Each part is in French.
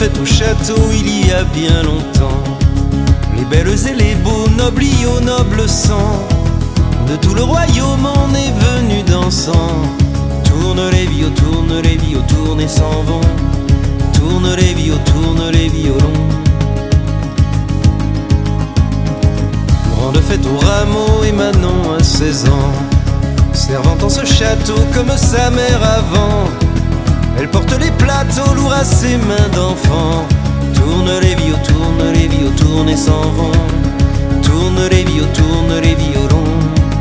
fête au château il y a bien longtemps. Les belles et les beaux, nobles y au noble sang. De tout le royaume on est venu dansant. Tourne les vios, tourne et s'en vont. Tourne les vios, tourne les violons. Grande fête au rameau et Manon à 16 ans, servant en ce château comme sa mère avant. Elle porte les plateaux lourds à ses mains d'enfant. Tourne les vios, tourne et s'en vont. Tourne les vios, tourne les violons.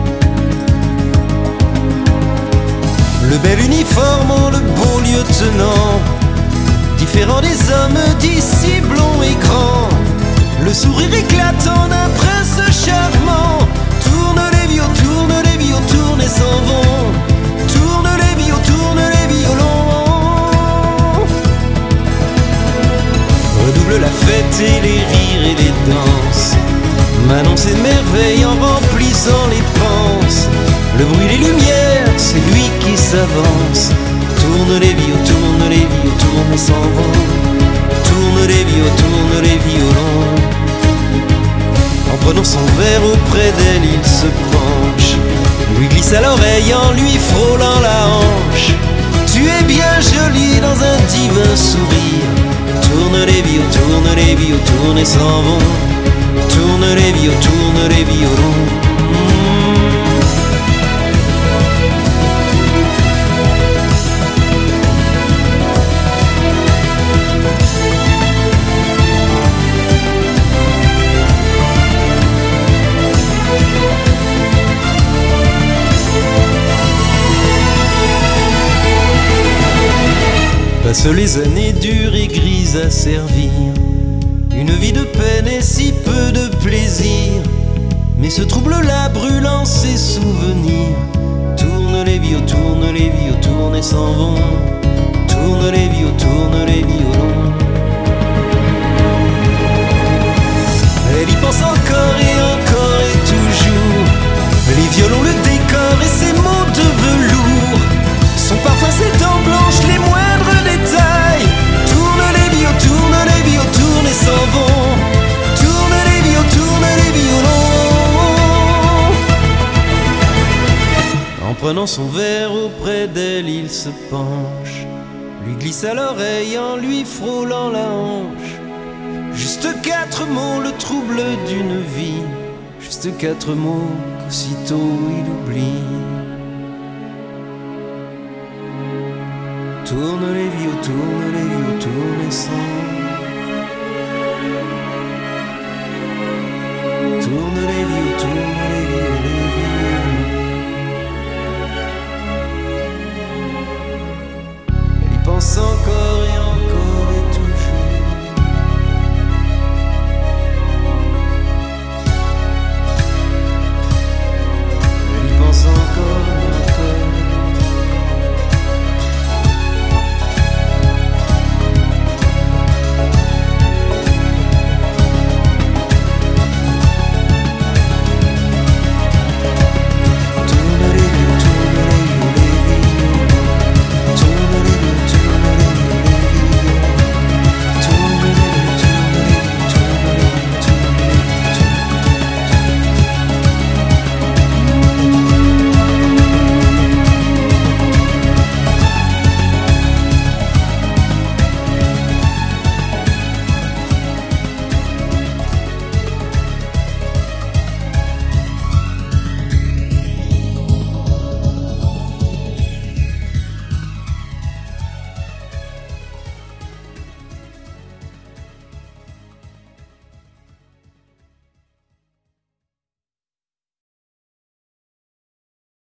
Le bel uniforme, le beau lieutenant, différent des hommes d'ici blonds et grands. Le sourire éclatant d'un prince charmant. Tourne les vios, tourne et s'en vont. Tourne les vios, tourne les violons. Redouble la fête et les rires et les danses. Manon s'émerveille en remplissant les panses. Le bruit, les lumières, c'est lui qui s'avance. Tourne les vios, tourne et s'en vont. Tourne les vios, tourne les violons. En prenant son verre auprès d'elle, il se penche, lui glisse à l'oreille en lui frôlant la hanche. Tu es bien jolie dans un divin sourire. Tourne les vios, tourne et s'en vont. Tourne les vios, tourne les violons. Passent les années dures et grises à servir une vie de peine et si peu de plaisir. Mais ce trouble-là brûlant ses souvenirs. Tourne les vios, tourne et s'en vont. Tourne les vios, tourne les violons. Elle y pense encore et toujours. Les violons, le décor et ses mots de velours. Son parfum, ses dents blanches, les moindres détails. Tourne les vios, tourne et s'en vont. Tourne les vios, tourne les violons. En prenant son verre auprès d'elle, il se penche, lui glisse à l'oreille en lui frôlant la hanche. Juste 4 mots, le trouble d'une vie. Juste 4 mots qu'aussitôt il oublie. Tourne les vios, tourne et s'en vont. Tourne les vios, tourne les violons. Elle y pense encore et